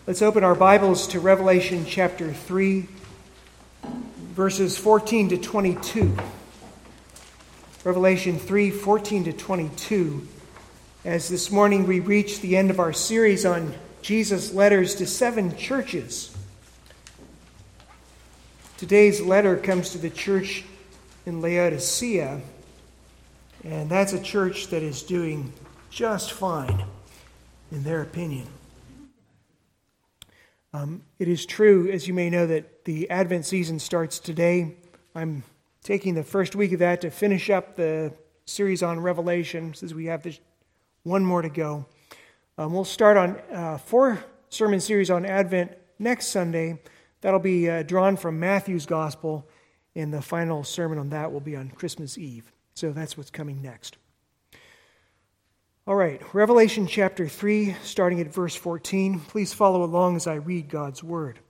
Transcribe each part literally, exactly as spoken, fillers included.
Let's open our Bibles to Revelation chapter three, verses fourteen to twenty-two. Revelation three, fourteen to twenty-two. As this morning we reach the end of our series on Jesus' letters to seven churches. Today's letter comes to the church in Laodicea, and that's a church that is doing just fine, in their opinion. Um, it is true, as you may know, that the Advent season starts today. I'm taking the first week of that to finish up the series on Revelation, since we have this one more to go. Um, we'll start on uh, four sermon series on Advent next Sunday. That'll be uh, drawn from Matthew's Gospel, and the final sermon on that will be on Christmas Eve. So that's what's coming next. All right, Revelation chapter three, starting at verse fourteen. Please follow along as I read God's word.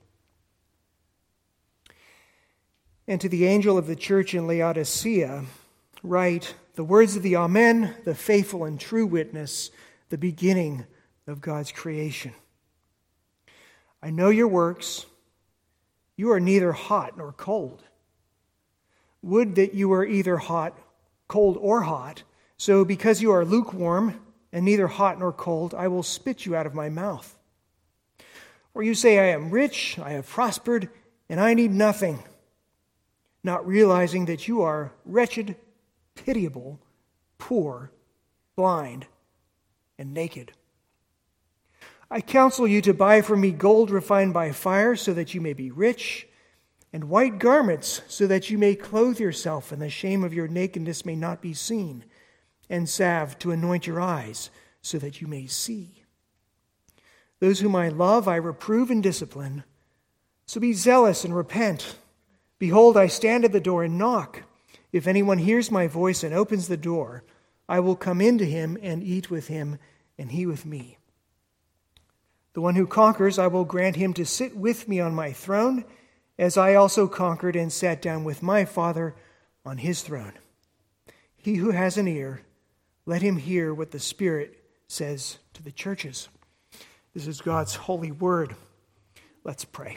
And to the angel of the church in Laodicea, write, the words of the Amen, the faithful and true witness, the beginning of God's creation. I know your works. You are neither hot nor cold. Would that you were either hot, cold, or hot. So because you are lukewarm and neither hot nor cold, I will spit you out of my mouth. For you say, I am rich, I have prospered, and I need nothing, not realizing that you are wretched, pitiable, poor, blind, and naked. I counsel you to buy from me gold refined by fire, so that you may be rich, and white garments, so that you may clothe yourself, and the shame of your nakedness may not be seen, and salve to anoint your eyes, so that you may see. Those whom I love I reprove and discipline, so be zealous and repent. Behold, I stand at the door and knock. If anyone hears my voice and opens the door, I will come into him and eat with him, and he with me. The one who conquers, I will grant him to sit with me on my throne, as I also conquered and sat down with my Father on his throne. He who has an ear, let him hear what the Spirit says to the churches. This is God's holy word. Let's pray.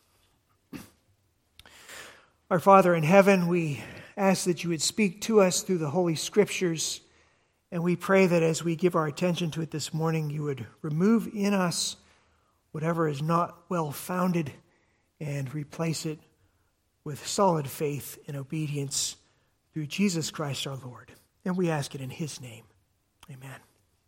Our Father in heaven, we ask that you would speak to us through the Holy Scriptures, and we pray that as we give our attention to it this morning, you would remove in us whatever is not well-founded and replace it with solid faith and obedience through Jesus Christ our Lord. And we ask it in his name. Amen.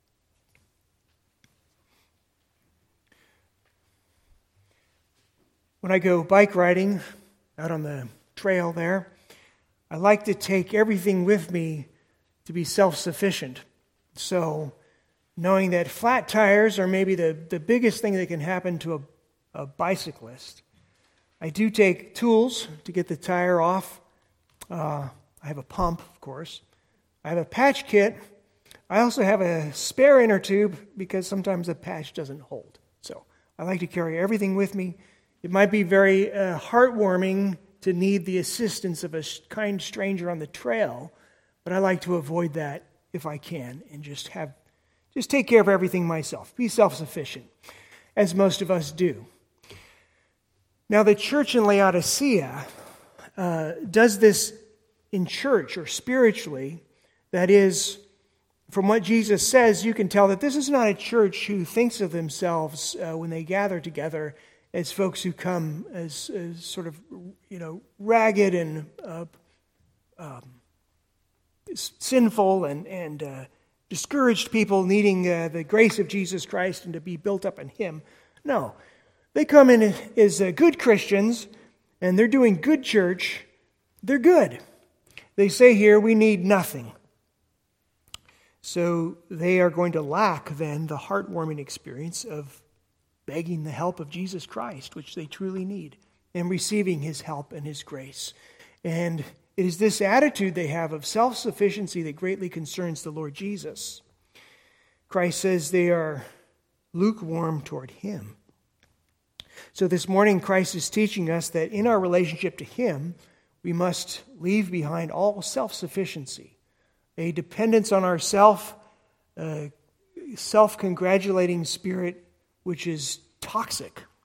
When I go bike riding out on the trail there, I like to take everything with me to be self-sufficient. So, knowing that flat tires are maybe the, the biggest thing that can happen to a, a bicyclist, I do take tools to get the tire off. Uh, I have a pump, of course. I have a patch kit. I also have a spare inner tube because sometimes the patch doesn't hold. So I like to carry everything with me. It might be very uh, heartwarming to need the assistance of a kind stranger on the trail, but I like to avoid that if I can and just have, just take care of everything myself. Be self-sufficient, as most of us do. Now, the church in Laodicea uh, does this in church or spiritually. That is, from what Jesus says, you can tell that this is not a church who thinks of themselves uh, when they gather together as folks who come as, as sort of, you know, ragged and uh, um, sinful and, and uh, discouraged people needing uh, the grace of Jesus Christ and to be built up in him. No. They come in as uh, good Christians, and they're doing good church. They're good. They say here, we need nothing. So they are going to lack, then, the heartwarming experience of begging the help of Jesus Christ, which they truly need, and receiving his help and his grace. And it is this attitude they have of self-sufficiency that greatly concerns the Lord Jesus. Christ says they are lukewarm toward him. So this morning, Christ is teaching us that in our relationship to him, we must leave behind all self-sufficiency, a dependence on ourself, a self-congratulating spirit which is toxic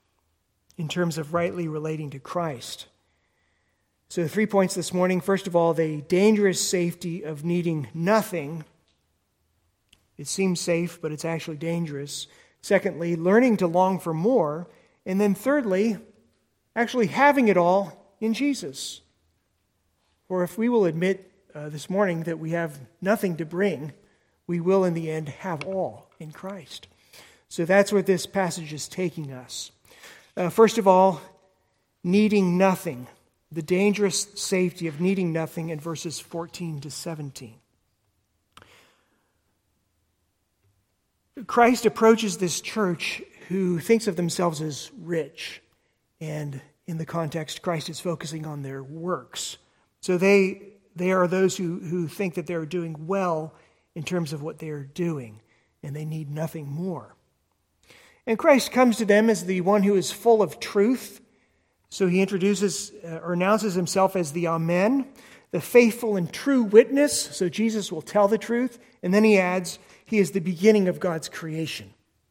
in terms of rightly relating to Christ. So three points this morning. First of all, the dangerous safety of needing nothing. It seems safe, but it's actually dangerous. Secondly, learning to long for more. And then thirdly, actually having it all in Jesus. For if we will admit uh, this morning that we have nothing to bring, we will in the end have all in Christ. So that's where this passage is taking us. Uh, first of all, needing nothing. The dangerous safety of needing nothing in verses fourteen to seventeen. Christ approaches this church who thinks of themselves as rich. And in the context, Christ is focusing on their works. So they they are those who, who think that they're doing well in terms of what they're doing, and they need nothing more. And Christ comes to them as the one who is full of truth. So he introduces uh, or announces himself as the Amen, the faithful and true witness. So Jesus will tell the truth. And then he adds, he is the beginning of God's creation.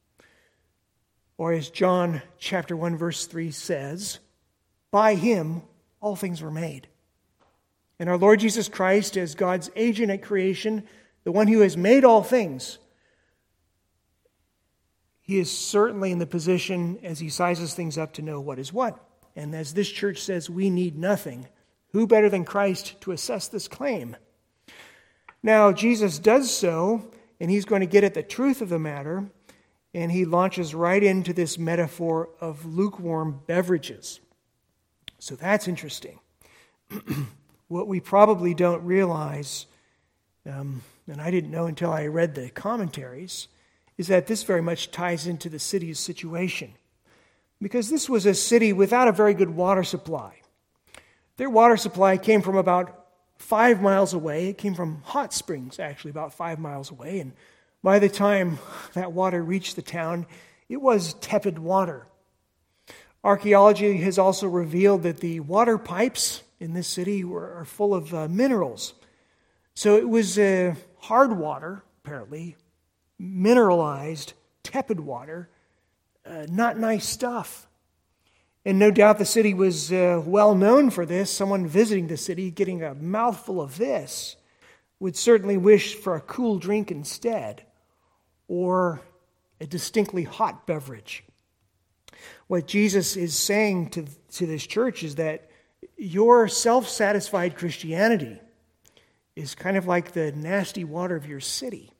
Or as John chapter one verse three says, by him all things were made. And our Lord Jesus Christ, as God's agent at creation, the one who has made all things, he is certainly in the position as he sizes things up to know what is what. And as this church says, we need nothing. Who better than Christ to assess this claim? Now, Jesus does so, and he's going to get at the truth of the matter, and he launches right into this metaphor of lukewarm beverages. So that's interesting. What we probably don't realize, um, and I didn't know until I read the commentaries, is that this very much ties into the city's situation. Because this was a city without a very good water supply. Their water supply came from about five miles away. It came from hot springs, actually, about five miles away. And by the time that water reached the town, it was tepid water. Archaeology has also revealed that the water pipes in this city were are full of uh, minerals. So it was uh, hard water, apparently, mineralized, tepid water, uh, not nice stuff. And no doubt the city was uh, well known for this. Someone visiting the city, getting a mouthful of this, would certainly wish for a cool drink instead, or a distinctly hot beverage. What Jesus is saying to, to this church is that your self-satisfied Christianity is kind of like the nasty water of your city.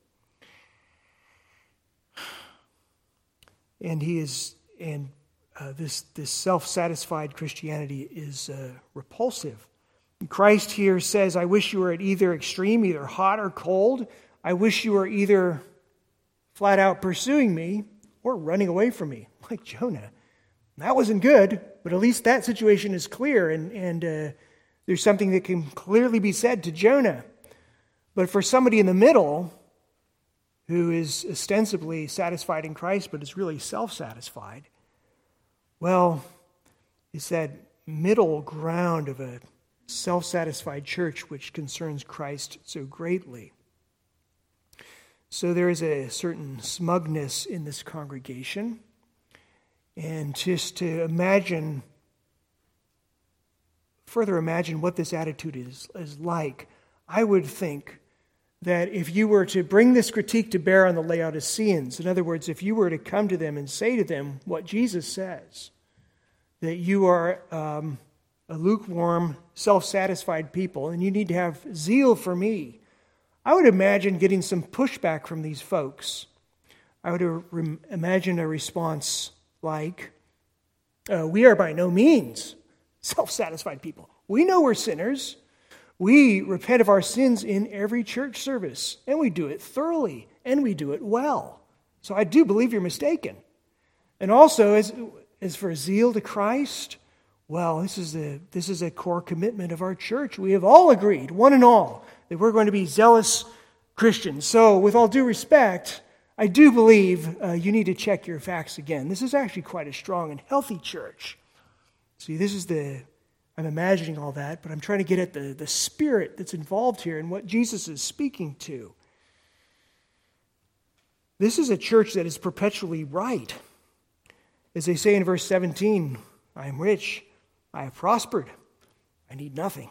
And he is, and uh, this this self-satisfied Christianity is uh, repulsive. And Christ here says, I wish you were at either extreme, either hot or cold. I wish you were either flat out pursuing me or running away from me, like Jonah. That wasn't good, but at least that situation is clear, and, and uh, there's something that can clearly be said to Jonah. But for somebody in the middle, who is ostensibly satisfied in Christ, but is really self-satisfied, well, it's that middle ground of a self-satisfied church which concerns Christ so greatly. So there is a certain smugness in this congregation. And just to imagine, further imagine what this attitude is, is like, I would think that if you were to bring this critique to bear on the Laodiceans, in other words, if you were to come to them and say to them what Jesus says, that you are um, a lukewarm, self-satisfied people, and you need to have zeal for me, I would imagine getting some pushback from these folks. I would re- imagine a response like, uh, we are by no means self-satisfied people. We know we're sinners. We repent of our sins in every church service, and we do it thoroughly, and we do it well. So I do believe you're mistaken. And also, as, as for zeal to Christ, well, this is, a, this is a core commitment of our church. We have all agreed, one and all, that we're going to be zealous Christians. So with all due respect, I do believe uh, you need to check your facts again. This is actually quite a strong and healthy church. See, this is the, I'm imagining all that, but I'm trying to get at the, the spirit that's involved here and what Jesus is speaking to. This is a church that is perpetually right. As they say in verse seventeen, I am rich. I have prospered. I need nothing.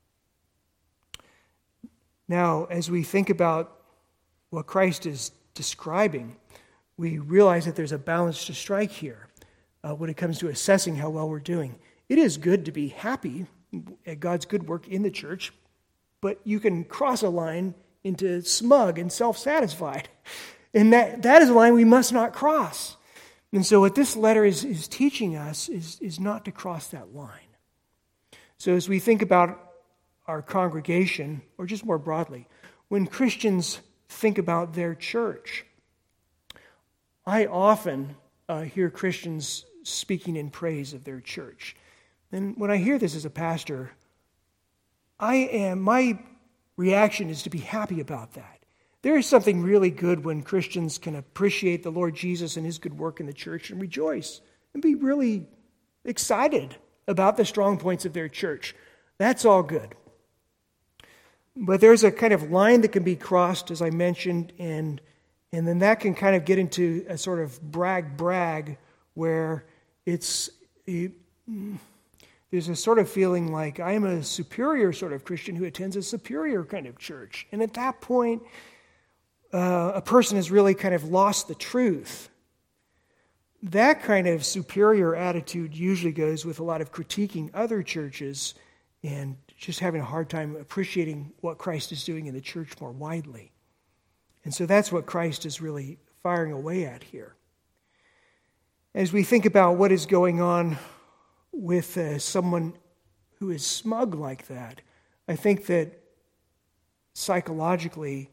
Now, as we think about what Christ is describing, we realize that there's a balance to strike here uh, when it comes to assessing how well we're doing. It is good to be happy at God's good work in the church, but you can cross a line into smug and self-satisfied. And that, that is a line we must not cross. And so what this letter is, is teaching us is, is not to cross that line. So as we think about our congregation, or just more broadly, when Christians think about their church, I often uh, hear Christians speaking in praise of their church. And when I hear this as a pastor, I am my reaction is to be happy about that. There is something really good when Christians can appreciate the Lord Jesus and his good work in the church and rejoice and be really excited about the strong points of their church. That's all good. But there's a kind of line that can be crossed, as I mentioned, and and then that can kind of get into a sort of brag-brag where it's it, there's a sort of feeling like I am a superior sort of Christian who attends a superior kind of church. And at that point, uh, a person has really kind of lost the truth. That kind of superior attitude usually goes with a lot of critiquing other churches and just having a hard time appreciating what Christ is doing in the church more widely. And so that's what Christ is really firing away at here. As we think about what is going on with uh, someone who is smug like that, I think that psychologically,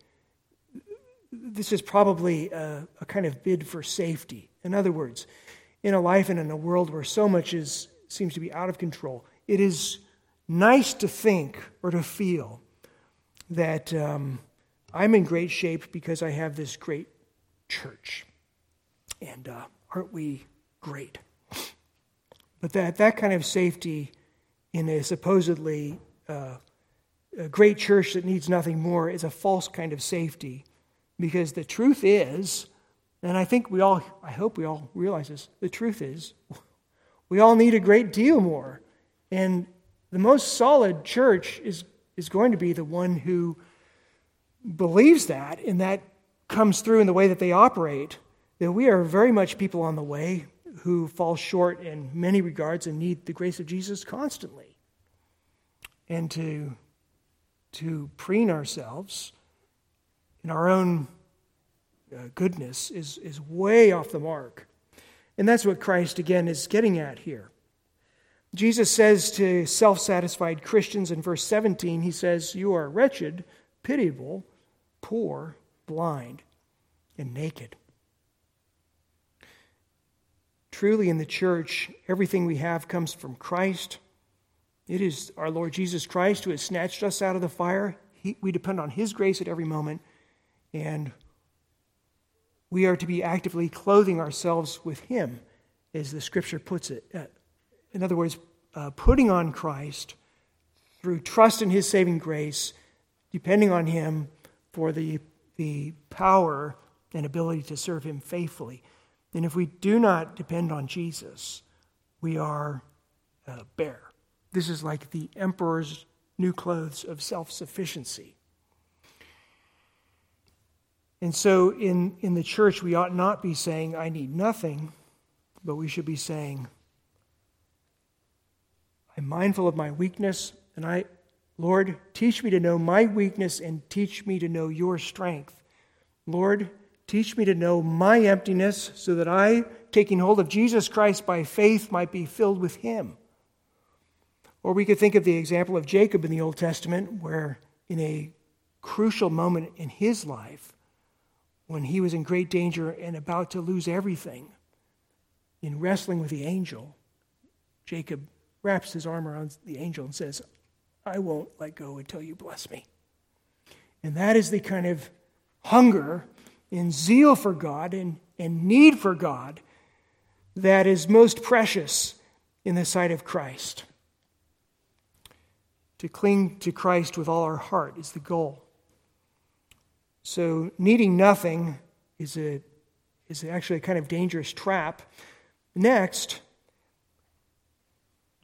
this is probably a, a kind of bid for safety. In other words, in a life and in a world where so much is seems to be out of control, it is nice to think or to feel that um, I'm in great shape because I have this great church. And uh, aren't we great? But that, that kind of safety in a supposedly uh, a great church that needs nothing more is a false kind of safety. Because the truth is, and I think we all, I hope we all realize this, the truth is, we all need a great deal more. And the most solid church is, is going to be the one who believes that, and that comes through in the way that they operate, that we are very much people on the way who fall short in many regards and need the grace of Jesus constantly. And to, to preen ourselves in our own uh, goodness is, is way off the mark. And that's what Christ, again, is getting at here. Jesus says to self-satisfied Christians in verse seventeen, he says, "You are wretched, pitiable, poor, blind, and naked." Truly in the church, everything we have comes from Christ. It is our Lord Jesus Christ who has snatched us out of the fire. He, we depend on his grace at every moment, and we are to be actively clothing ourselves with him, as the scripture puts it. Uh, in other words, uh, putting on Christ through trust in his saving grace, depending on him for the, the power and ability to serve him faithfully. And if we do not depend on Jesus, we are uh, bare. This is like the emperor's new clothes of self-sufficiency. And so in, in the church, we ought not be saying, "I need nothing," but we should be saying, "I'm mindful of my weakness, and I, Lord, teach me to know my weakness and teach me to know your strength. Lord, teach me to know my emptiness so that I, taking hold of Jesus Christ by faith, might be filled with him." Or we could think of the example of Jacob in the Old Testament, where in a crucial moment in his life, when he was in great danger and about to lose everything, in wrestling with the angel, Jacob wraps his arm around the angel and says, "I won't let go until you bless me." And that is the kind of hunger and zeal for God and, and need for God that is most precious in the sight of Christ. To cling to Christ with all our heart is the goal. So needing nothing is a is actually a kind of dangerous trap. Next,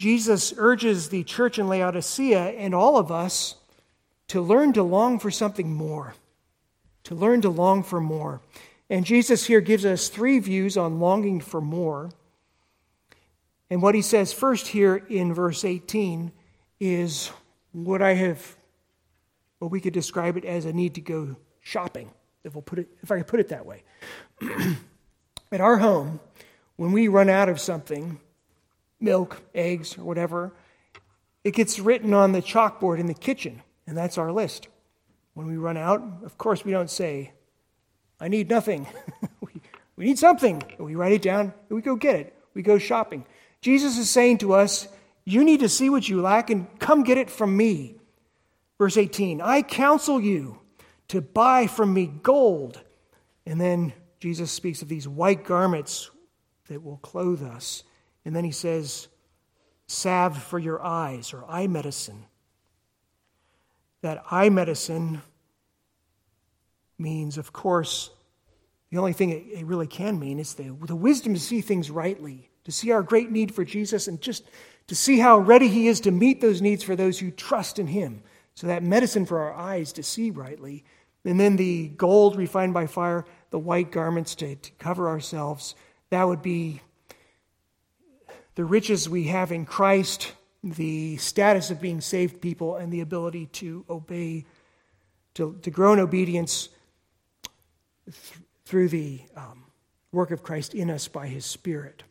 Jesus urges the church in Laodicea and all of us to learn to long for something more, to learn to long for more. And Jesus here gives us three views on longing for more. And what he says first here in verse eighteen is what I have, what we could describe it as a need to go shopping, if we'll put it, if I could put it that way. At our home, when we run out of something, milk, eggs, or whatever, it gets written on the chalkboard in the kitchen, and that's our list. When we run out, of course, we don't say, I need nothing. we, we need something. We write it down, and we go get it. We go shopping. Jesus is saying to us, you need to see what you lack and come get it from me. Verse eighteen, I counsel you to buy from me gold. And then Jesus speaks of these white garments that will clothe us. And then he says, salve for your eyes, or eye medicine. That eye medicine means, of course, the only thing it really can mean is the, the wisdom to see things rightly, to see our great need for Jesus, and just to see how ready he is to meet those needs for those who trust in him. So that medicine for our eyes to see rightly. And then the gold refined by fire, the white garments to, to cover ourselves. That would be the riches we have in Christ, the status of being saved people, and the ability to obey, to, to grow in obedience th- through the um, work of Christ in us by his Spirit.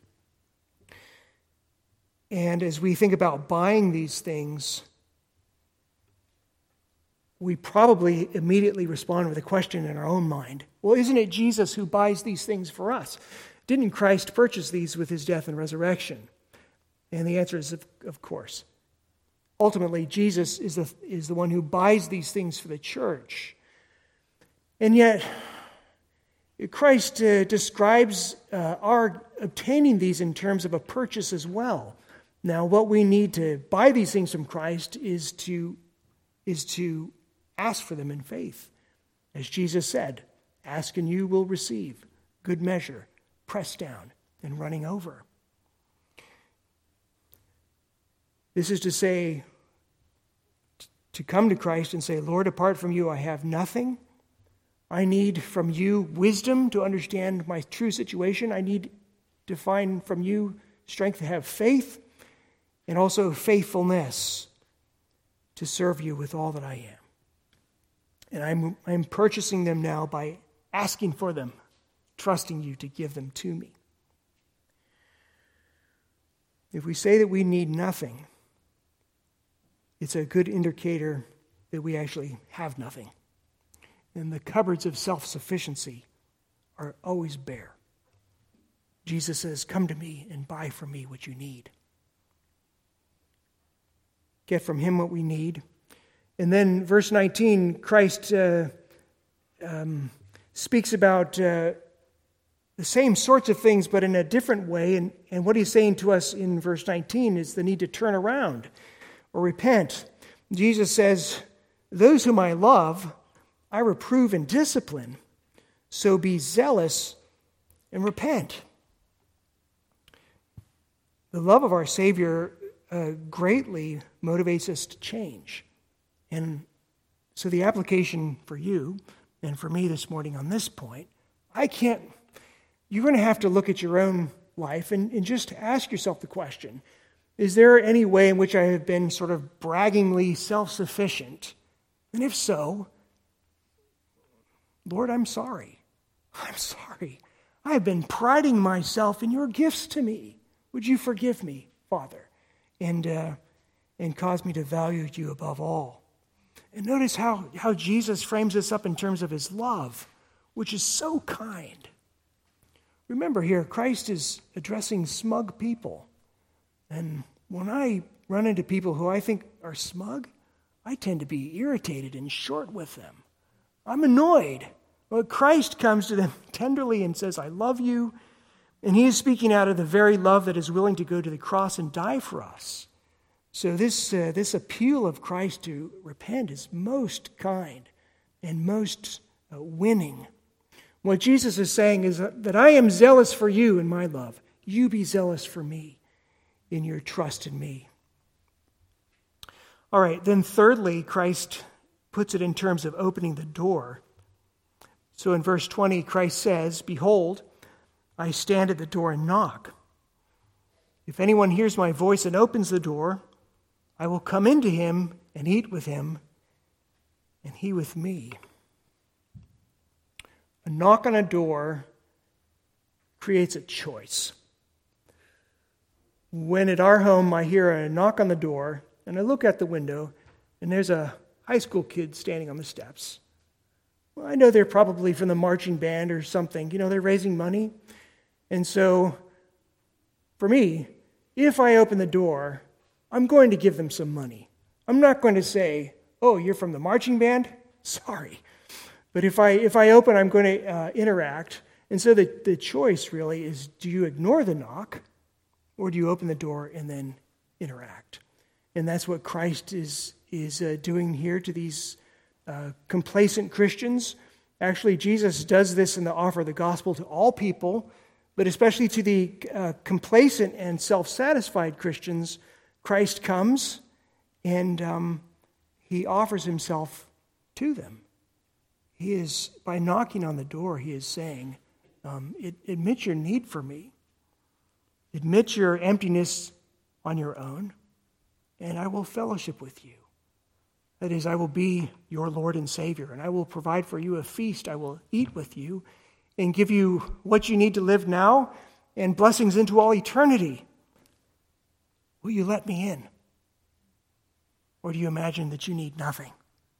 And as we think about buying these things, we probably immediately respond with a question in our own mind. Well, isn't it Jesus who buys these things for us? Didn't Christ purchase these with his death and resurrection? And the answer is, of, of course. Ultimately, Jesus is the, is the one who buys these things for the church. And yet, Christ uh, describes uh, our obtaining these in terms of a purchase as well. Now, what we need to buy these things from Christ is to, is to ask for them in faith. As Jesus said, ask and you will receive. Good measure, pressed down and running over. This is to say, to come to Christ and say, Lord, apart from you, I have nothing. I need from you wisdom to understand my true situation. I need to find from you strength to have faith and also faithfulness to serve you with all that I am. And I'm, I'm purchasing them now by asking for them, trusting you to give them to me. If we say that we need nothing, it's a good indicator that we actually have nothing. And the cupboards of self-sufficiency are always bare. Jesus says, come to me and buy from me what you need. Get from him what we need. And then verse nineteen, Christ uh, um, speaks about uh, the same sorts of things, but in a different way. And, and what he's saying to us in verse nineteen is the need to turn around or repent. Jesus says, those whom I love, I reprove and discipline. So be zealous and repent. The love of our Savior uh, greatly motivates us to change. And so the application for you and for me this morning on this point, I can't, you're going to have to look at your own life and, and just ask yourself the question, is there any way in which I have been sort of braggingly self-sufficient? And if so, Lord, I'm sorry. I'm sorry. I have been priding myself in your gifts to me. Would you forgive me, Father, and uh, and cause me to value you above all? And notice how, how Jesus frames this up in terms of his love, which is so kind. Remember here, Christ is addressing smug people. And when I run into people who I think are smug, I tend to be irritated and short with them. I'm annoyed. But Christ comes to them tenderly and says, I love you. And he is speaking out of the very love that is willing to go to the cross and die for us. So this, uh, this appeal of Christ to repent is most kind and most uh, winning. What Jesus is saying is that I am zealous for you in my love. You be zealous for me. in your trust in me. All right, then thirdly, Christ puts it in terms of opening the door. So in verse twenty, Christ says, "Behold, I stand at the door and knock. If anyone hears my voice and opens the door, I will come into him and eat with him, and he with me." A knock on a door creates a choice. When at our home I hear a knock on the door, and I look out the window, and there's a high school kid standing on the steps. Well, I know they're probably from the marching band or something. You know, they're raising money. And so, for me, if I open the door, I'm going to give them some money. I'm not going to say, "Oh, you're from the marching band? Sorry." But if I if I open, I'm going to uh, interact. And so the, the choice really is, do you ignore the knock, or do you open the door and then interact? And that's what Christ is, is uh, doing here to these uh, complacent Christians. Actually, Jesus does this in the offer of the gospel to all people, but especially to the uh, complacent and self-satisfied Christians. Christ comes and um, he offers himself to them. He is, by knocking on the door, he is saying, um, admit your need for me. Admit your emptiness on your own, and I will fellowship with you. That is, I will be your Lord and Savior, and I will provide for you a feast. I will eat with you and give you what you need to live now and blessings into all eternity. Will you let me in? Or do you imagine that you need nothing?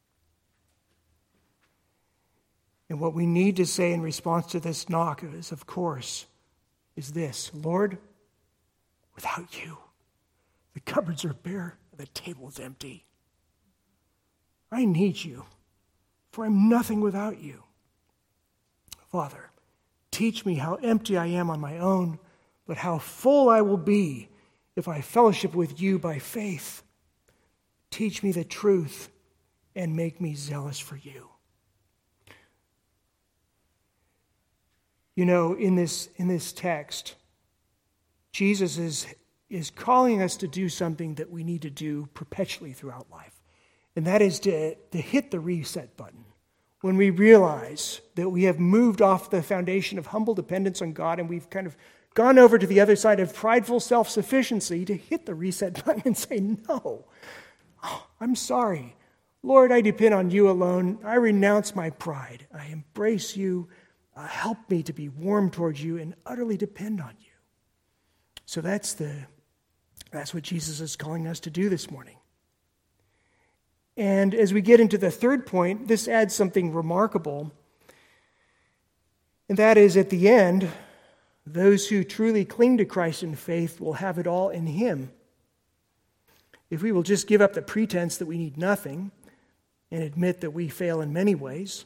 And what we need to say in response to this knock is, of course, is this: Lord, without you, the cupboards are bare, the table is empty. I need you, for I'm nothing without you. Father, teach me how empty I am on my own, but how full I will be if I fellowship with you by faith. Teach me the truth and make me zealous for you. You know, in this in this text, Jesus is, is calling us to do something that we need to do perpetually throughout life. And that is to, to hit the reset button. When we realize that we have moved off the foundation of humble dependence on God and we've kind of gone over to the other side of prideful self-sufficiency, to hit the reset button and say, no, oh, I'm sorry. Lord, I depend on you alone. I renounce my pride. I embrace you. Uh, help me to be warm towards you and utterly depend on you. So that's the that's what Jesus is calling us to do this morning. And as we get into the third point, this adds something remarkable. And that is, at the end, those who truly cling to Christ in faith will have it all in him. If we will just give up the pretense that we need nothing and admit that we fail in many ways,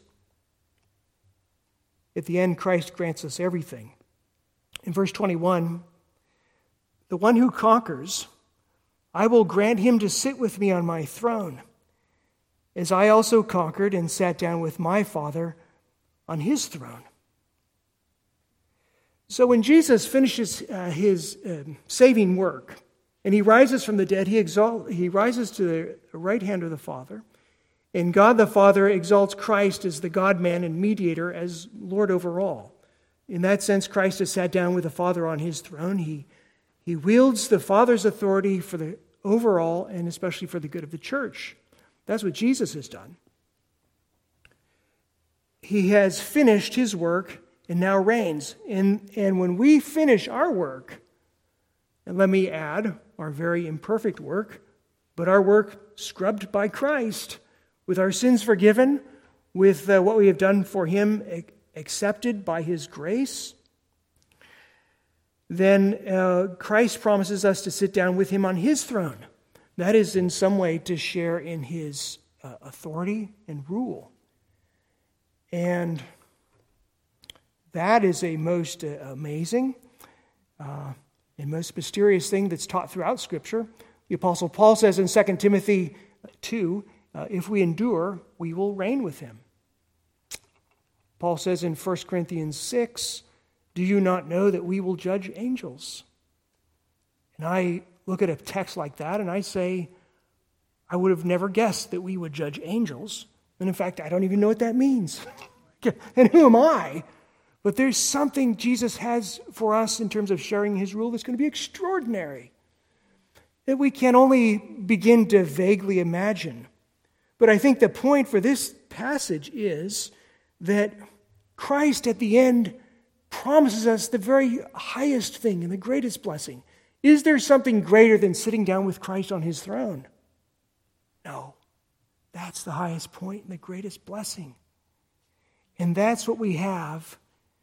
at the end, Christ grants us everything. In verse twenty-one, the one who conquers, I will grant him to sit with me on my throne, as I also conquered and sat down with my Father on his throne. So when Jesus finishes uh, his uh, saving work and he rises from the dead, he, exalt, he rises to the right hand of the Father. And God the Father exalts Christ as the God-man and mediator, as Lord over all. In that sense, Christ has sat down with the Father on his throne. He, he wields the Father's authority for the overall and especially for the good of the church. That's what Jesus has done. He has finished his work and now reigns. And, and when we finish our work, and let me add, our very imperfect work, but our work scrubbed by Christ, with our sins forgiven, with uh, what we have done for him accepted by his grace, then uh, Christ promises us to sit down with him on his throne. That is in some way to share in his uh, authority and rule. And that is a most uh, amazing uh, and most mysterious thing that's taught throughout Scripture. The Apostle Paul says in Second Timothy two, Uh, if we endure, we will reign with him. Paul says in First Corinthians six, do you not know that we will judge angels? And I look at a text like that and I say, I would have never guessed that we would judge angels. And in fact, I don't even know what that means. And who am I? But there's something Jesus has for us in terms of sharing his rule that's going to be extraordinary, that we can only begin to vaguely imagine. But I think the point for this passage is that Christ at the end promises us the very highest thing and the greatest blessing. Is there something greater than sitting down with Christ on his throne? No. That's the highest point and the greatest blessing. And that's what we have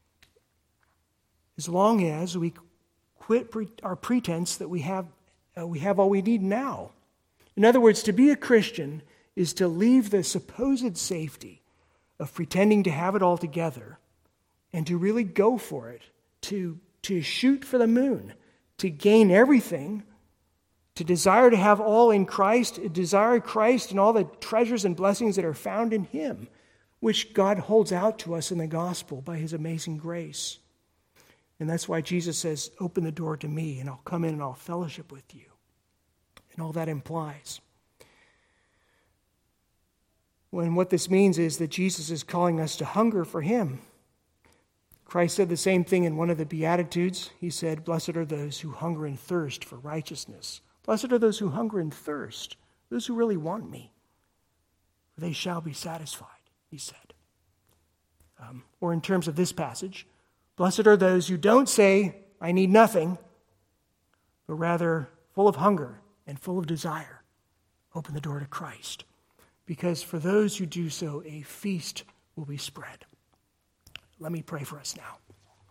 as long as we quit pre- our pretense that we have uh, we have all we need now. In other words, to be a Christian is to leave the supposed safety of pretending to have it all together and to really go for it, to, to shoot for the moon, to gain everything, to desire to have all in Christ, to desire Christ and all the treasures and blessings that are found in him, which God holds out to us in the gospel by his amazing grace. And that's why Jesus says, open the door to me and I'll come in and I'll fellowship with you. And all that implies. When what this means is that Jesus is calling us to hunger for him. Christ said the same thing in one of the Beatitudes. He said, blessed are those who hunger and thirst for righteousness. Blessed are those who hunger and thirst, those who really want me. For they shall be satisfied, he said. Um, or in terms of this passage, blessed are those who don't say, I need nothing, but rather full of hunger and full of desire, open the door to Christ. Because for those who do so, a feast will be spread. Let me pray for us now.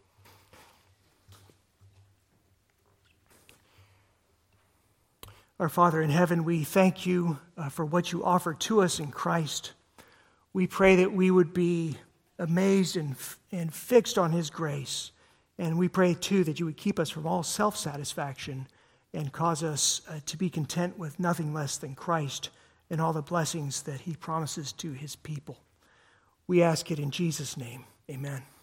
Our Father in heaven, we thank you uh, for what you offer to us in Christ. We pray that we would be amazed and, and fixed on his grace. And we pray, too, that you would keep us from all self-satisfaction and cause us uh, to be content with nothing less than Christ and all the blessings that he promises to his people. We ask it in Jesus' name. Amen.